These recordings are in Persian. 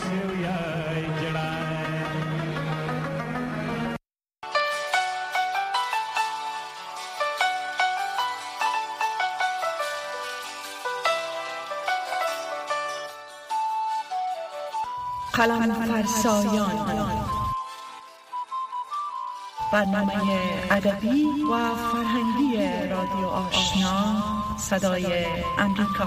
قلم فرسایان، برنامه ادبی و فرهنگی رادیو آشنا صدای امریکا.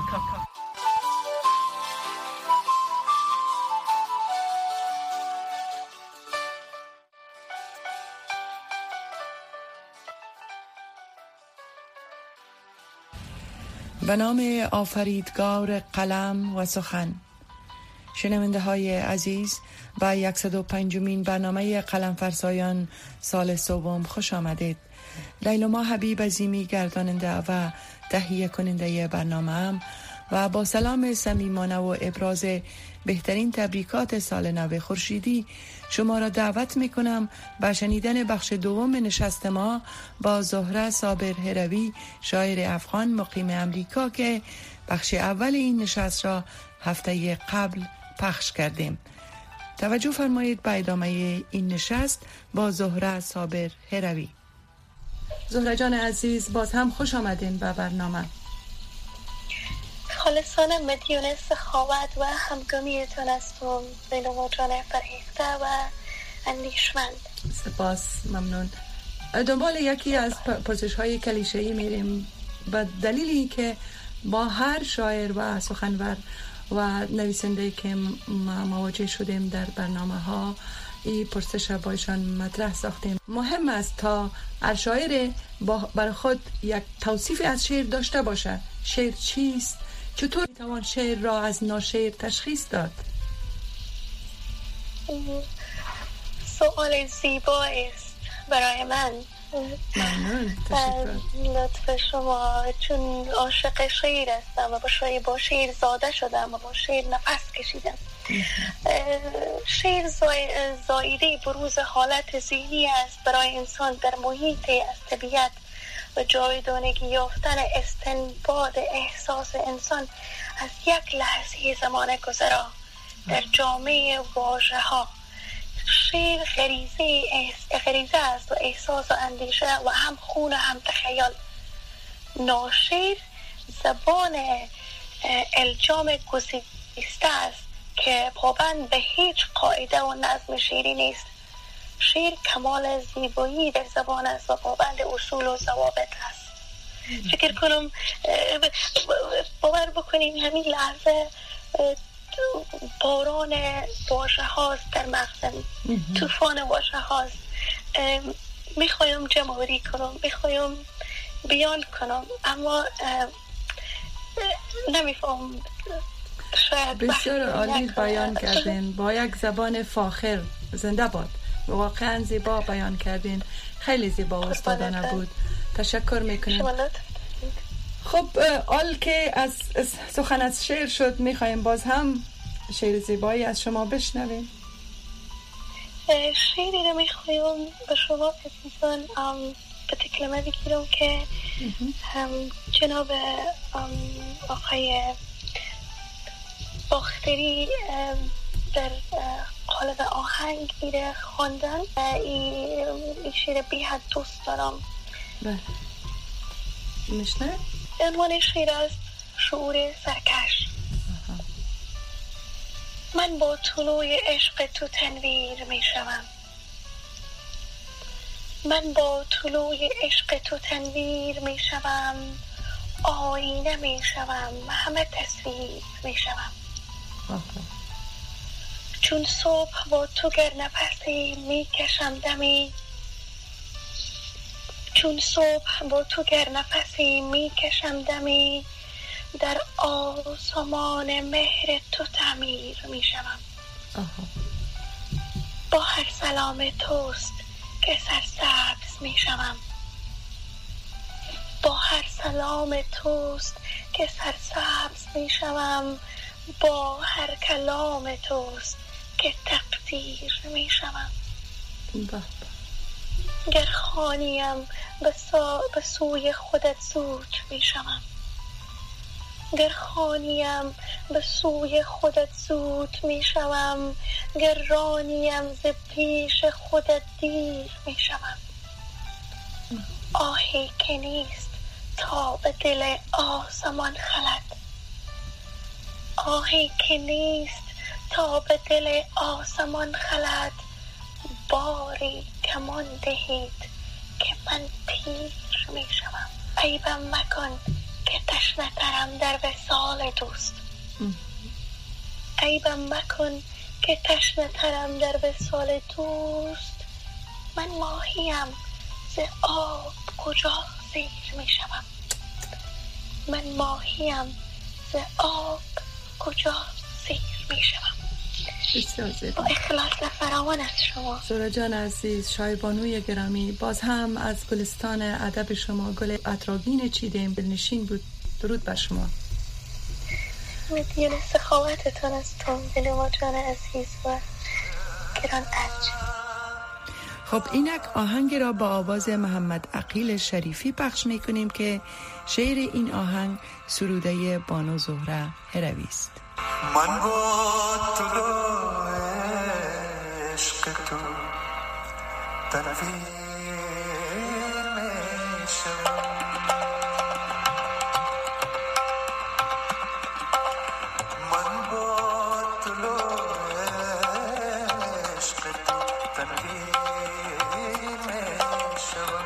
به نام آفریدگار قلم و سخن. شنونده های عزیز، به 105مین برنامه قلم فرسایان سال سوم خوش آمدید. لیلما حبیب عظیمی گرداننده و تهیه کننده برنامه و با سلام صمیمانه و ابراز بهترین تبریکات سال نو خورشیدی شما را دعوت می کنم به شنیدن بخش دوم نشست ما با زهره صابر هروی، شاعر افغان مقیم امریکا، که بخش اول این نشست را هفته قبل پخش کردیم. توجه فرمایید به ادامه این نشست با زهره صابر هروی. زهره جان عزیز، باز هم خوش آمدین به برنامه. خالصانه مدیون سخاوت و همگامیتان هستم لیلما جان فرهیخته و اندیشمند. سپاس، ممنون. دنبال یکی از پرسش های کلیشه‌ای میریم به دلیلی که با هر شاعر و سخنور و نویسنده که مواجه شدیم در برنامه ها این پرسش با ایشان مطرح ساختیم. مهم است تا هر شاعر برای خود یک توصیف از شعر داشته باشه. شعر چیست؟ چطور میتوان شعر را از ناشعر تشخیص داد؟ سوال زیبا است برای من. ممنون، تشکر. لطف شما، چون عاشق شعر هستم و با شعر زاده شدم و با شعر نفس کشیدم. شعر زایده بروز حالت ذهنی است برای انسان در محیطی از طبیعت و جایگزینی یافتن استنباط احساس انسان از یک لحظه زمان گذرا در جامعه واژه‌ها. شعر غریزه است و احساس و اندیشه و هم خون و هم تخیل. ناشعر زبان الجام گسسته است که پابند به هیچ قاعده و نظم شعری نیست. شعر کمال زیبایی در زبان است و پابند اصول و ضوابط است. فکر کنم باور بکنیم همین لحظه باران واژه هاست در مغزم، طوفان واژه هاست. میخوایم جمع‌آوری کنم، میخوایم بیان کنم، اما نمیفهم. شاید بسیار عالی بیان کردین، با یک زبان فاخر. زنده باد، واقعا زیبا بیان کردین، خیلی زیبا و استادانه بود. تشکر میکنیم. خب، حال که از سخن از شعر شد، میخوایم باز هم شعر زیبایی از شما بشنویم. شعری رو میخوایم به شما عزیزان به تکلمه بگیرم که جناب آقای باختری در قالب آهنگ میره خواندن. این شعر بی حد دوست دارم. بله، میشنه؟ عنوان شعر است شعور سرکش. من با طلوع عشق تو تنویر می شوم. من با طلوع عشق تو تنویر می شوم. آینه می شوم، همه تصویر می شوم. چون صبح با تو گر نفسی می کشم دمی. چون صبح با تو گر نفسی می کشم دمی. در آسمان مهر تو تعمیر می شوم. با هر سلام توست که سرسبز می شوم. با هر سلام توست که سرسبز می شوم. با هر کلام توست که تقدیر می شوم. گر خوانیم به سوی خودت زود می شوم. گر خانیم به سوی خودت زود می شوم، گر رانیم ز پیش خودت دیر می شوم. آهی که نیست تا به دل آسمان خلد، آهی که نیست تا به دل آسمان خلد. باری کمان دهید که من تیر می شوم. عیبم مکن که تشنه ترم در وصال دوست، عیبم مکن که تشنه ترم در وصال دوست. من ماهیم ز آب کجا سیر می شوم، من ماهیم ز آب کجا سیر می شوم. با اخلاص فراوان از شما سهرا جان عزیز، شایبانوی گرامی، باز هم از گلستان ادب شما گل عطرآگین چیدیم، دلنشین بود. درود بر شما. مدیون سخاوتتان از دل جان عزیز و گران ارج. خب اینک آهنگ را با آواز محمد عقیل شریفی پخش میکنیم که شعر این آهنگ سروده بانو زهره هروی است. من با طلوع عشق تو تنویر می شوم، من با طلوع عشق تو تنویر می شوم.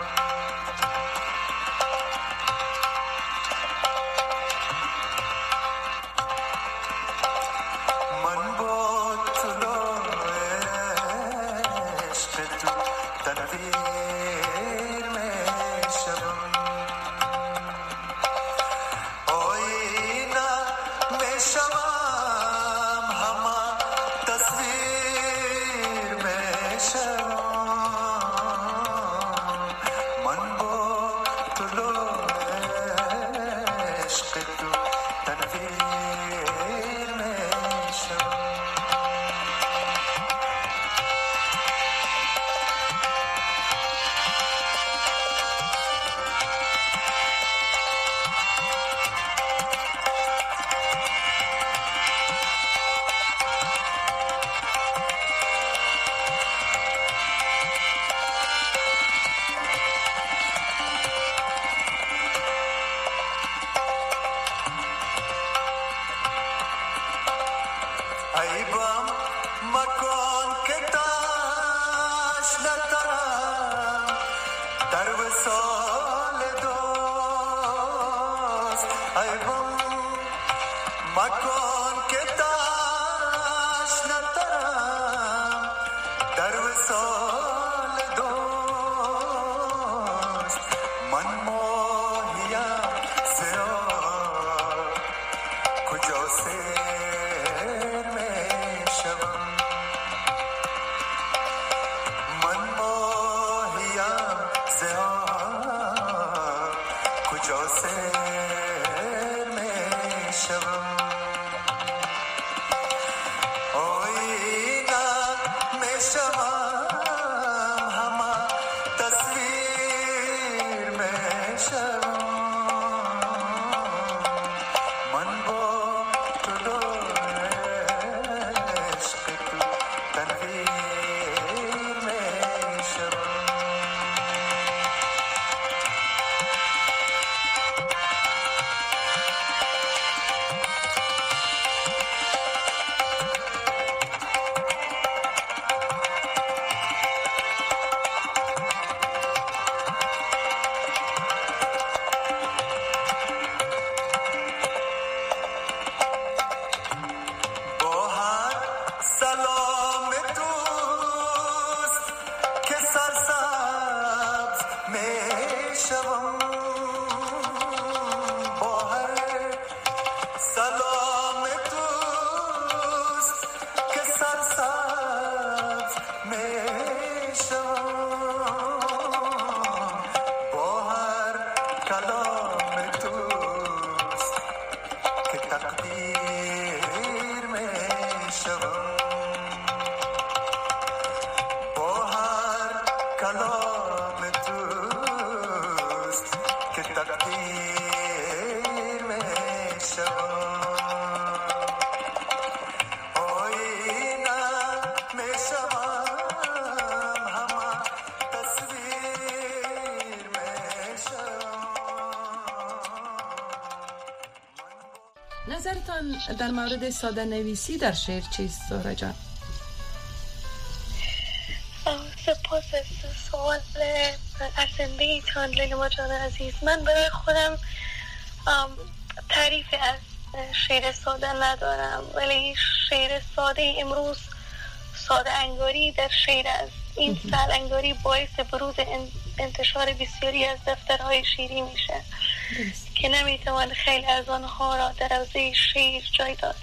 عیبم مکن که تشنه ترم در وصال دوست، عیبم مکن که تشنه ترم در وصال دوست. من ماهیم ز آب کجا سیر می شوم، من ماهیم ز آب کجا سیر می شوم. آینه می شوم همه تصویر می شوم، من با نظرتان در مورد ساده نویسی در شعر چیست زهره جان؟ سپاس از سوال ارزنده ایتان لیلا جان عزیز. من برای خودم تعریف از شعر ساده ندارم، ولی شعر ساده امروز ساده انگاری در شعر است. این ساده انگاری باعث بروز انتشار بسیاری از دفترهای شعری میشه که نمیتوان خیلی از آنها را در حوزه شعر جای داد.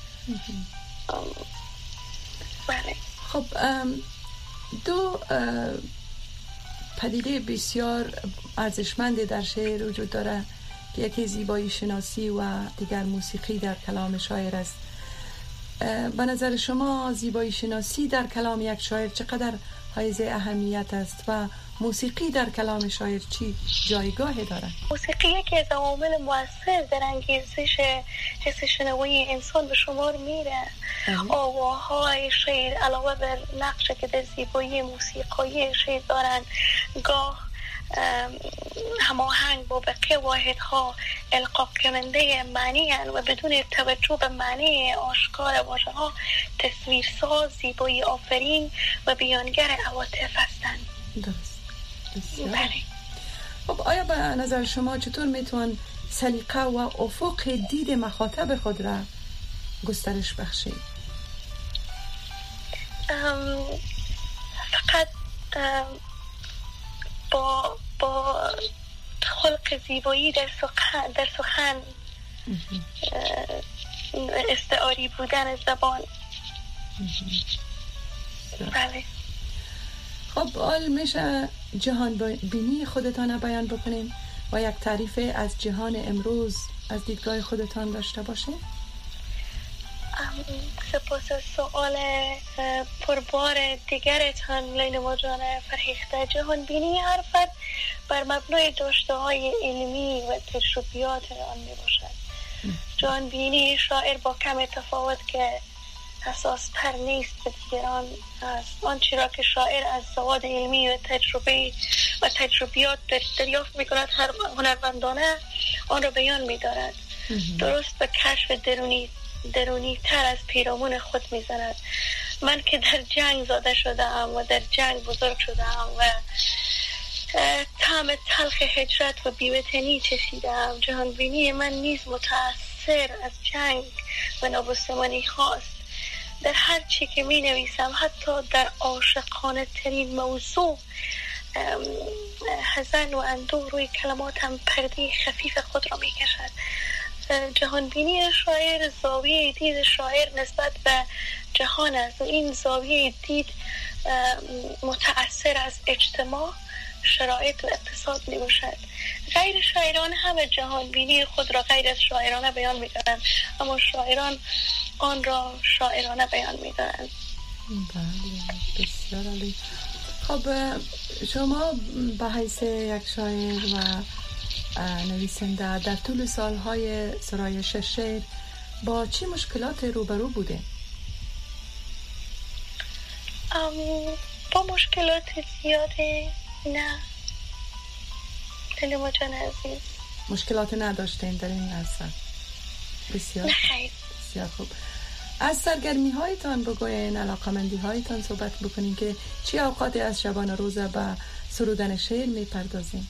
بله. خب دو پدیده بسیار ارزشمند در شعر وجود داره که یکی زیبایی شناسی و دیگر موسیقی در کلام شاعر است. به نظر شما زیبایی شناسی در کلام یک شاعر چقدر حائز اهمیت است و موسیقی در کلام شاعر چی جایگاه داره؟ موسیقی یکی از عوامل مؤثر در انگیزش حس شنوایی انسان به شمار میره. آواهای شعر علاوه بر نقشی که در زیبایی موسیقایی شعر دارن، گاه هماهنگ با بقیه واحدها القا کننده معنی هستند و بدون توجه به معنی آشکار واژه‌ها تصویرساز، زیبایی آفرین و بیانگر عواطف هستند. درست. بله. خب آیا به نظر شما چطور میتوان سلیقه و افق دید مخاطب خود را گسترش بخشید؟ فقط با خلق زیبایی در سخن استعاری بودن زبان. بله. خب حال میشه جهان بینی خودتان بیان بکنین و یک تعریف از جهان امروز از دیدگاه خودتان داشته باشین؟ سپاس از سوال پربار دیگرتان لیلا جان فرهیخته. جهان بینی هر فرد بر مبنای داشته های علمی و تجربیات آن می باشد. جهان بینی شاعر با کم تفاوت که اساس تر نیست به دیگران است. آنچه را که شاعر از سواد علمی و تجربه و تجربیات دریافت می کند هر هنرمندانه آن را بیان می دارد. درست به کشف درونی تر از پیرامون خود می زند. من که در جنگ زاده شدم و در جنگ بزرگ شدم و طعم تلخ هجرت و بی‌وطنی چشیدم، جهان بینی من نیز متأثر از جنگ و نابسامانی هاست. در هر چی که می نویسم، حتی در عاشقانه ترین موضوع، حزن و اندوه روی کلماتم پرده خفیف خود را می کشد. جهان بینی شاعر زاویه دید شاعر نسبت به جهان است و این زاویه دید متأثر از اجتماع، شرایط و اقتصاد می باشد. غیر شاعران هم جهان بینی خود را غیر از شاعرانه بیان می دارند، اما شاعران آن را شاعرانه بیان می دارند. بله، بسیار عالی. خب شما به حیث یک شاعر و نویسنده در طول سالهای سرایش شعر با چه مشکلات روبرو بوده؟ با مشکلات زیاده نه لیلا جان عزیز. مشکلات نداشتین در این عرصه؟ بسیار نخیر. بسیار خوب. از سرگرمی هایتان بگوین، علاقمندی هایتان صحبت بکنین که چه اوقاتی از شبانه روزه به سرودن شعر می پردازین؟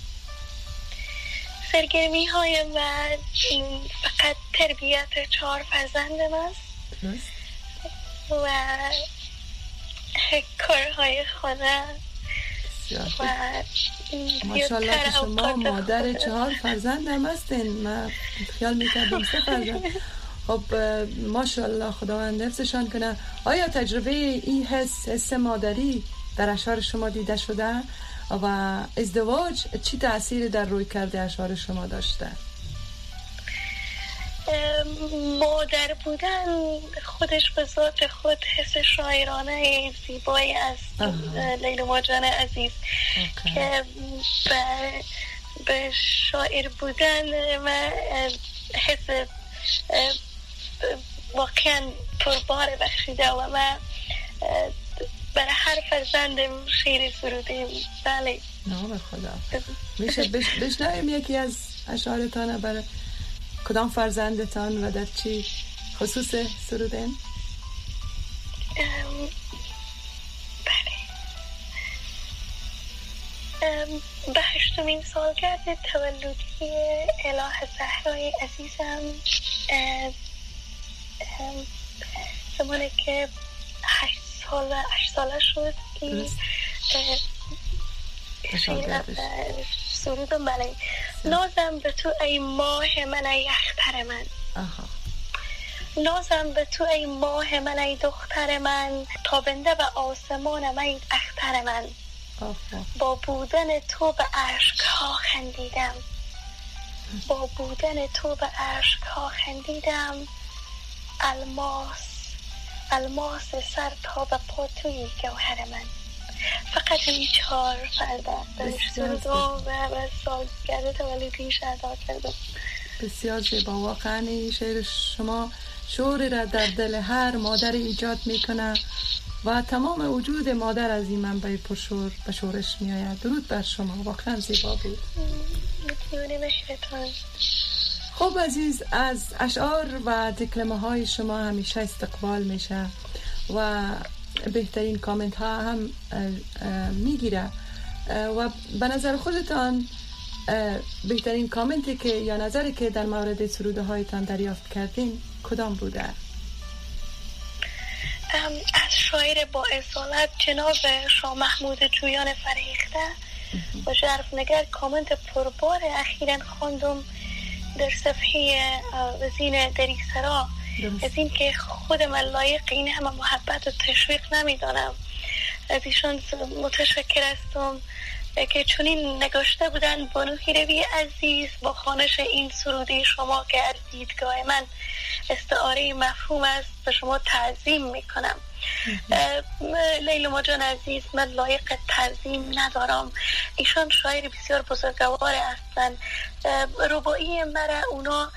سرگرمی های من فقط تربیت 4 فرزندم است و کارهای خانه و ماشاءالله که شما مادر 4 فرزند هم هستین. من خیال میکردم 3 فرزند. خب ماشاءالله خداوند حفظشان کنه. آیا تجربه این حس مادری در اشعار شما دیده شده و ازدواج چی تأثیر در روی کرده اشعار شما داشته؟ مادر بودن خودش به ذات خود حس شاعرانه زیبایی است لیلا جان عزیز که به شاعر بودن و حس واقعا پربار بخشیده و من برای هر فرزندم شعر سرودیم. بله. نام خدا. میشه بشنویم یکی از اشعارتان برای کدام فرزندتان و در چی خصوص سرودن؟ به 8مین سالگرد تولدی اله زهرای عزیزم، زمانی که 8 ساله شد این سرودم. بله. نازم به تو ای ماه من ای اختر من، نازم به تو ای ماه من ای دختر من، تابنده به آسمانم ای اختر من، با بودن تو به عشقها خندیدم، با بودن تو به عشقها خندیدم، الماس سر تا به پا توی گوهر من. فقط این 4 فرزند سرودم و به سالگرد تولدیش ادا کردم. بسیار زیبا. واقعا این شعر شما شعری را در دل هر مادر ایجاد میکنه و تمام وجود مادر از این منبع پرشور به شورش می آید. درود بر شما، واقعا زیبا بود. متیونه مهرتان. خب عزیز، از اشعار و دکلمه های شما همیشه استقبال میشه و بهترین کامنت ها هم میگیره و به نظر خودتان بهترین کامنتی که یا نظری که در مورد سروده هایتان دریافت کردین کدام بوده؟ از شاعر با اصالت جناب شاه محمود جویان فرهیخته و ژرف نگر کامنت پربار اخیراً خواندم در صفحه وزین دریسرا، از این که خودم لایق این همه محبت و تشویق نمیدانم. از ایشان متشکر هستم که چنین نگاشته بودن. بانوی روی عزیز با خوانش این سروده شما که از دیدگاه من استعاره مفهوم است به شما تعظیم میکنم. لیلا جان عزیز، من لایق تعظیم ندارم. ایشان شاعر بسیار بزرگوار هستند. رباعی مرا اونا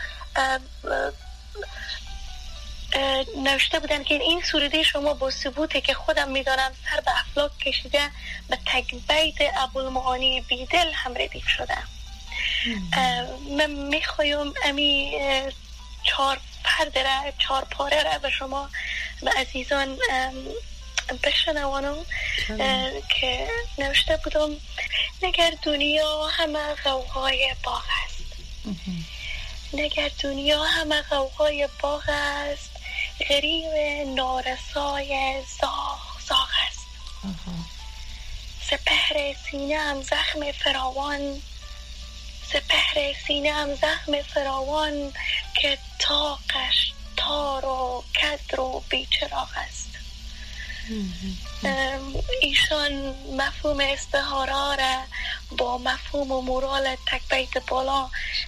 نوشته بودن که این سروده شما با ثبوته که خودم میدانم سر به افلاک کشیده به تگبیت ابوالمعانی بیدل هم ردیف شده. من میخوایم امی 4 پاره را به شما به عزیزان بشنوانم که نوشته بودم. نگر دنیا همه غوغای باغ است، نگر دنیا همه غوغای باغ است، غریب نارسای زاغ است. سپهر سینه هم زخم فراوان، سپهر سینه هم زخم فراوان که طاقش تار و کدر و بیچراغ است. ایشان مفهوم استعاره را با مفهوم و مورال تک بیت بالا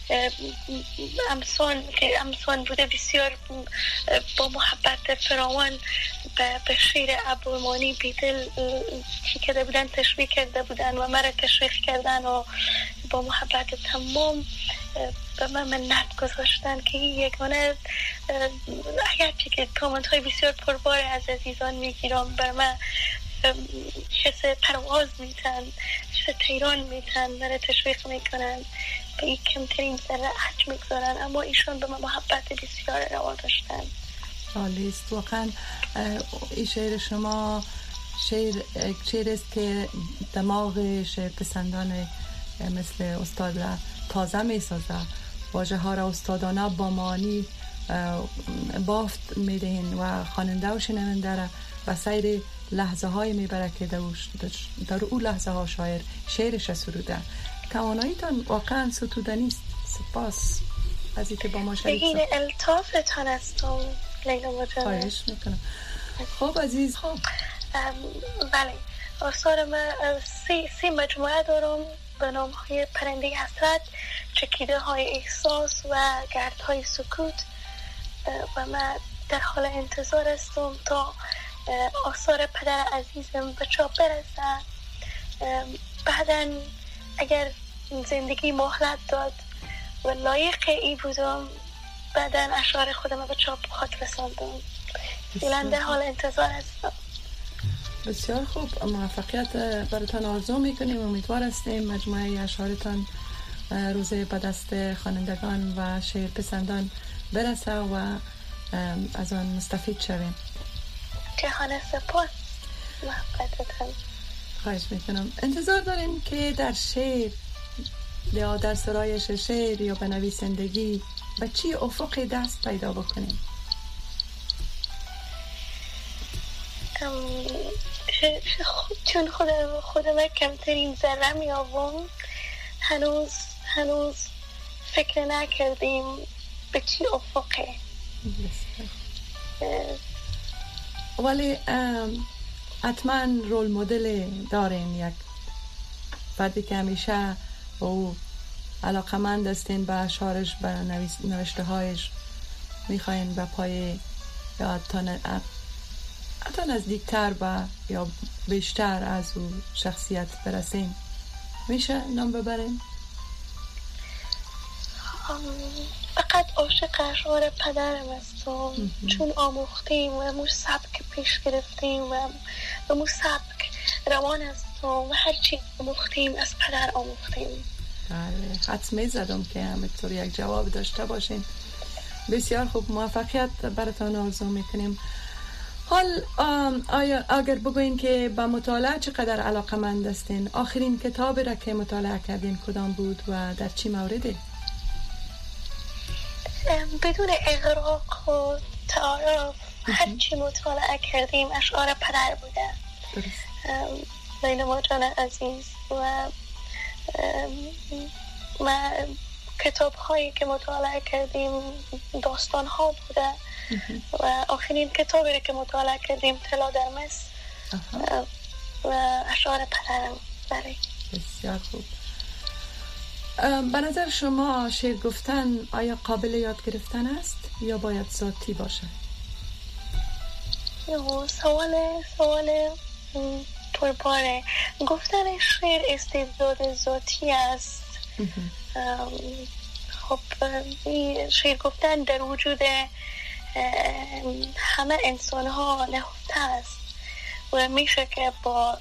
امسان بوده بسیار با محبت فراوان به شعر ابوالمعانی بیدل چی کرده بودن، تشویق کرده بودن و مرا تشویق کردن و با محبت تمام به من منت گذاشتن که یگانه اگرچه که کامنت های بسیار پربار از عزیزان میگیرم بر من حس پرواز میتن، حس تیران میتن، مرا تشویق میکنن، به این کمترین ذره عجب میگذارن، اما ایشان به من محبت بسیار روا داشتن. عالیست. واقعا این شعر شما شعر است که دماغ شعر پسندان مثل استاد را تازه می سازه. واژه ها را استادانه با معانی بافت می دهین و خواننده و شنونده را به سیر لحظه های می بره که در او لحظه ها شاعر شعرش سروده. تواناییتان واقعا ستودنی است. سپاس از اینکه با ما شریک شد. بگین الطافتان هستم لیلا جان. خواهش میکنم. خب عزیز، خب بله، آثار من سی مجموعه دارم به نام های پرنده حسرت، چکیده های احساس و گرد های سکوت و من در حال انتظار هستم تا آثار پدر عزیزم به چاپ برسه. بعداً اگر زندگی مهلت داد و لایق ای بودم بعداً اشعار خودم به چاپ خاک رساندم. فعلا در حال انتظار هستم. بسیار خوب، موفقیت براتان آرزو میکنیم. امیدوار هستیم مجموعه اشعارتان روزه به دست خوانندگان و شعر پسندان برسه و از آن مستفید شویم. جهان سپاس محبتتان. خواهش میکنم. انتظار دارین که در شعر یا در سرایش شعر یا به نویسندگی به چی افق دست پیدا بکنیم؟ چون خودم کمترین ذره میابم، هنوز فکر نکردیم به چی افقه. ولی حتما رول مدل دارین، یک فردی که همیشه او علاقمند هستین به اشعارش، به نوشته هایش، میخواین به پای یا حتی نزدیکتر یا بیشتر از او شخصیت برسین. میشه نام ببرین؟ فقط عاشق اشعار پدرم هستم، چون آموختیم و مو سبک پیش گرفتیم و مو سبک روان هستم و هرچی آموختیم از پدر آموختیم. بله، حدس میزدم که همینطور یک جواب داشته باشین. بسیار خوب، موفقیت براتون آرزو میکنیم. حال اگر بگوین که با مطالعه چقدر علاقمند هستین، آخرین کتابی را که مطالعه کردین کدام بود و در چی مورده؟ بدون اغراق و تعارف هرچی مطالعه کردیم اشعار پدر بوده. لیلا جان عزیز و کتاب هایی که مطالعه کردیم داستان ها بوده و آخرین کتابی که مطالعه کردیم طلا در مصر و اشعار پدرم. بله، بسیار خوب. به نظر شما شعر گفتن آیا قابل یاد گرفتن است یا باید ذاتی باشه؟ سوال پرباره. گفتن شعر استعداد ذاتی است. خب شعر گفتن در وجود همه انسان ها نهفته است و میشه که با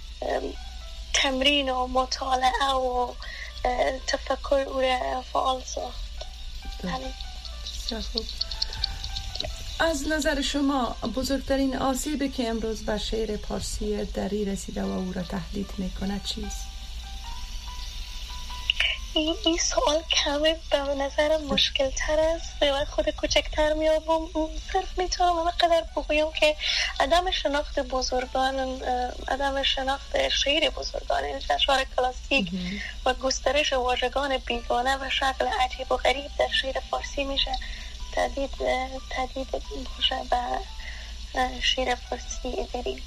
تمرین و مطالعه و تفکر او را فعال ساخت. بسیار خوب. از نظر شما بزرگترین آسیبی که امروز به شعر پارسی دری رسیده و او را تهدید میکنه چیست؟ این سوال کمی به نظر مشکل تر است و خود کوچکتر میابم. صرف میتونم همه قدر بگویم که عدم شناخت بزرگان، عدم شناخت شعر بزرگان، اشعار کلاسیک و گسترش واژگان بیگانه و شکل عجیب و غریب در شعر فارسی میشه تهدید باشه به شعر فارسی دری.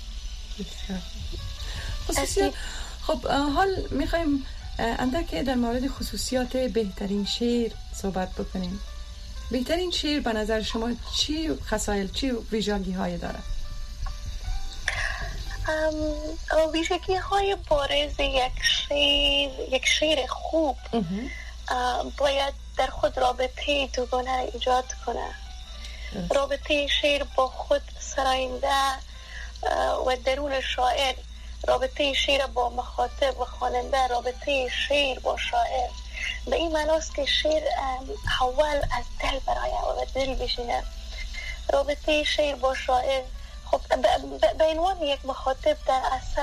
خب حال میخوایم اندک در مورد خصوصیات بهترین شعر صحبت بکنیم. بهترین شعر به نظر شما چی خصایل، چی ویژگی های داره؟ ویژگی های بارز یک شعر خوب باید در خود رابطه دوگانه را ایجاد کنه. رابطه شعر با خود سراینده و درون شاعر، رابطه شعر با مخاطب و خواننده، رابطه شعر با شاعر. به این معناست که شعر اول از دل برآید و دل بشینه. رابطه شعر با شاعر، خب به عنوان یک مخاطب در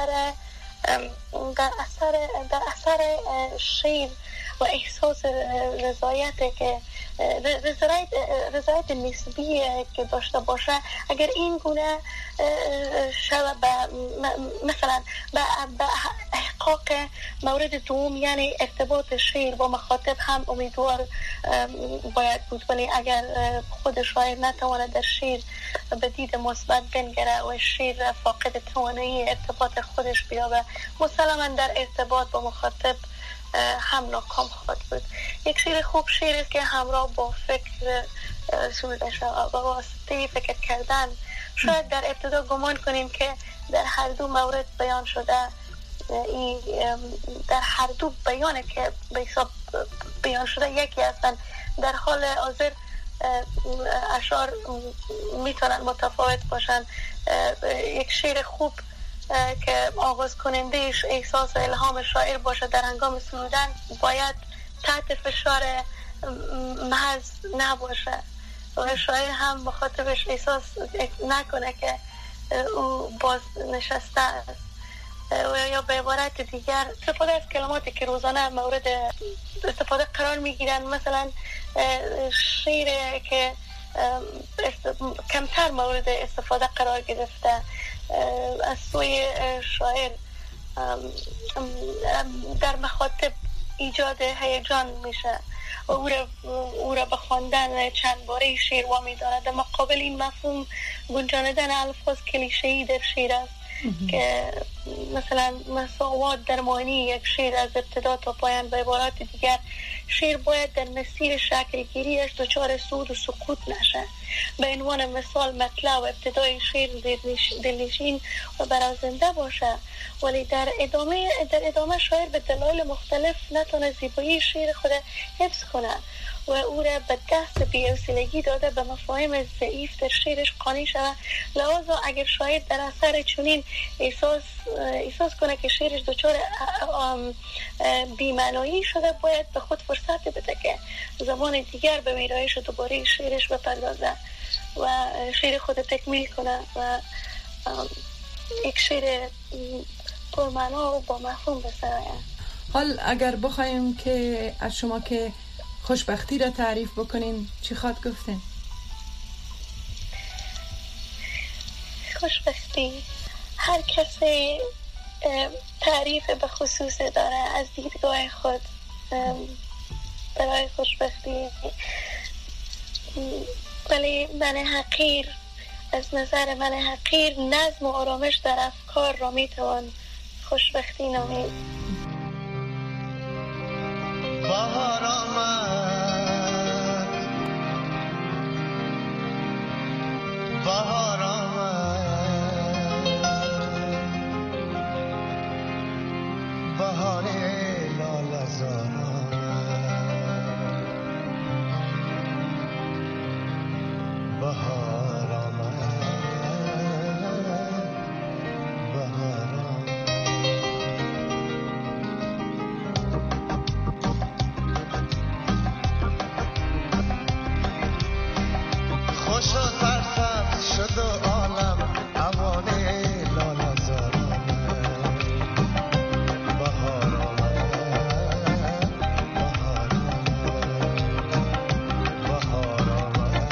اثر شعر و احساس رضایت نسبی که داشته باشه، اگر این گونه شود مثلا به احقاق مورد دوم، یعنی ارتباط شعر با مخاطب هم امیدوار باید بود. ولی اگر خود شاعر نتواند در شعر به دید مثبت بنگره و شعر فاقد توانایی ارتباط خودش بیابه، مسلما در ارتباط با مخاطب هم ناکام خواهد بود. یک شعر خوب شعر است که همراه با فکر سروده شود. با واسطه فکر کردن شاید در ابتدا گمان کنیم که در هر دو مورد بیان شده، در هر دو بیانه که به حساب بیان شده یکی هستند. در حال حاضر اشعار میتونن متفاوت باشن. یک شعر خوب که آغاز کنندهش احساس و الهام شاعر باشه، در هنگام سرودن باید تحت فشار محض نباشه و شاید هم مخاطبش احساس نکنه که او باز نشسته است و یا به عبارت دیگر استفاده از کلماتی که روزانه مورد استفاده قرار میگیرن، مثلا شعر که کمتر مورد استفاده قرار گرفته از سوی شاعر در مخاطب ایجاد هیجان میشه و او را به خواندن چند باره شعر وامی دارد. در مقابل این مفهوم گنجاندن الفاظ کلیشه‌ای در شعر است که مثلا مساوات درمانی یک شعر از ابتدا تا پایان. به عبارات دیگر شعر باید در مسیر شکلگیریش دچار سود و سقوط نشه. به عنوان مثال مطلع و ابتدای شعر دلنشین و برازنده باشه، ولی در ادامه شاعر به دلایل مختلف نتونه زیبایی شعر خود حفظ کنه و او را به دست بی‌حوصلگی داده به مفاهیم ضعیف در شعرش قانع شود. لذا اگر شاعر در اثر چنین احساس کنه که شعرش دچار بی‌معنایی شده، باید به خود فرصت بده که زمان دیگر به ویرایش و دوباره شعرش بپردازه و شعر خود تکمیل کنه و یک شعر پرمعنا و با مفهوم بسازه. حال اگر بخوایم که از شما که خوشبختی را تعریف بکنین چی خواد گفتین؟ خوشبختی هر کسی تعریف به خصوص داره از دیدگاه خود برای خوشبختی، ولی من حقیر از نظر من حقیر نظم و آرامش در افکار را میتوان خوشبختی نامید. بهار آمد، بهار آمد، بهار لاله‌زار آمد، بهار آمد، بهار آمد. خوش و سرسبز شد و عالم اوانه لاله‌زار آمد، بهار آمد، بهار آمد، بهار آمد،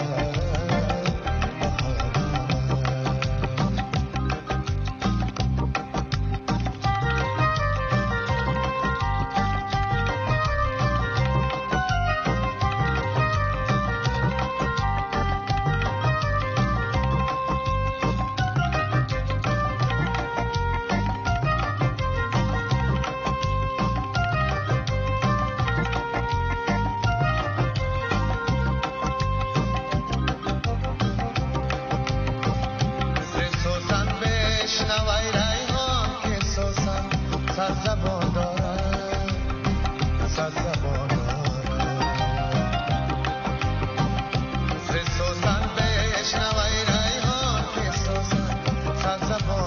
سوسن بشنوی ریحان که سوسن سرزبان